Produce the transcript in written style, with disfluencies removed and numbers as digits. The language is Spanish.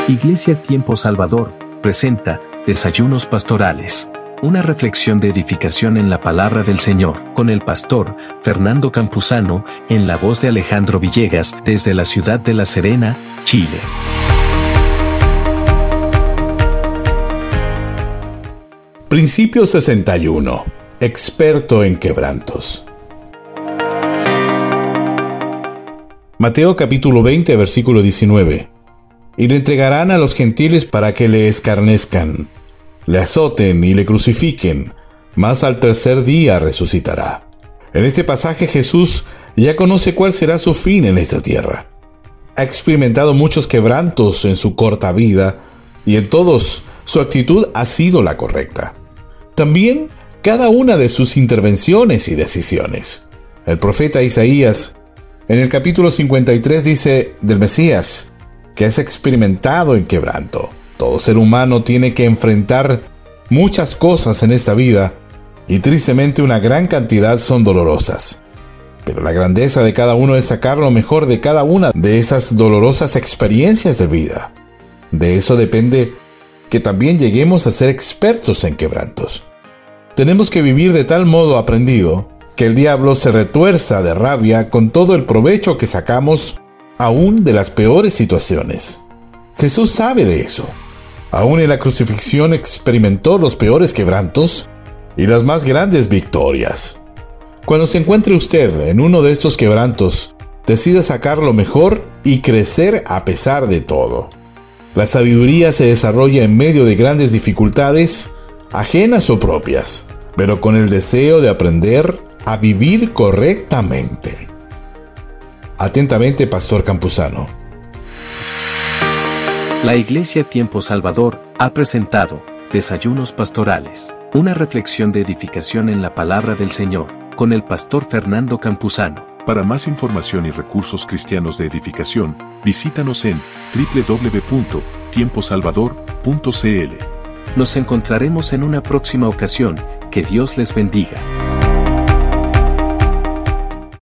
Iglesia Tiempo Salvador presenta Desayunos Pastorales, una reflexión de edificación en la palabra del Señor, con el pastor Fernando Campuzano, en la voz de Alejandro Villegas, desde la ciudad de La Serena, Chile. Principio 61. Experto en quebrantos. Mateo capítulo 20, versículo 19. Y le entregarán a los gentiles para que le escarnezcan, le azoten y le crucifiquen, mas al tercer día resucitará. En este pasaje Jesús ya conoce cuál será su fin en esta tierra. Ha experimentado muchos quebrantos en su corta vida y en todos su actitud ha sido la correcta. También cada una de sus intervenciones y decisiones. El profeta Isaías en el capítulo 53 dice del Mesías que es experimentado en quebranto. Todo ser humano tiene que enfrentar muchas cosas en esta vida y tristemente una gran cantidad son dolorosas. Pero la grandeza de cada uno es sacar lo mejor de cada una de esas dolorosas experiencias de vida. De eso depende que también lleguemos a ser expertos en quebrantos. Tenemos que vivir de tal modo aprendido que el diablo se retuerza de rabia con todo el provecho que sacamos aún de las peores situaciones. Jesús sabe de eso. Aún en la crucifixión experimentó los peores quebrantos y las más grandes victorias. Cuando se encuentre usted en uno de estos quebrantos, decida sacar lo mejor y crecer a pesar de todo. La sabiduría se desarrolla en medio de grandes dificultades, ajenas o propias, pero con el deseo de aprender a vivir correctamente. Atentamente, Pastor Campuzano. La Iglesia Tiempo Salvador ha presentado Desayunos Pastorales, una reflexión de edificación en la palabra del Señor, con el pastor Fernando Campuzano. Para más información y recursos cristianos de edificación, visítanos en www.tiemposalvador.cl. Nos encontraremos en una próxima ocasión. Que Dios les bendiga.